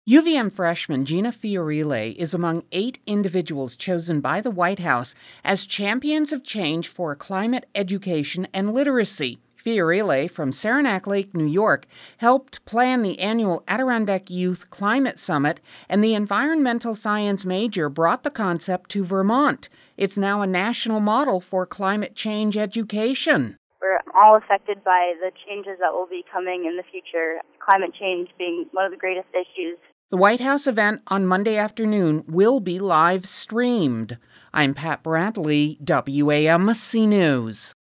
UVM freshman Gina Fiorile is among 8 individuals chosen by the White House as champions of change for climate education and literacy. Fiorile from Saranac Lake, New York, helped plan the annual Adirondack Youth Climate Summit, and the environmental science major brought the concept to Vermont. It's now a national model for climate change education. We're all affected by the changes that will be coming in the future, climate change being one of the greatest issues. The White House event on Monday afternoon will be live streamed. I'm Pat Bradley, WAMC News.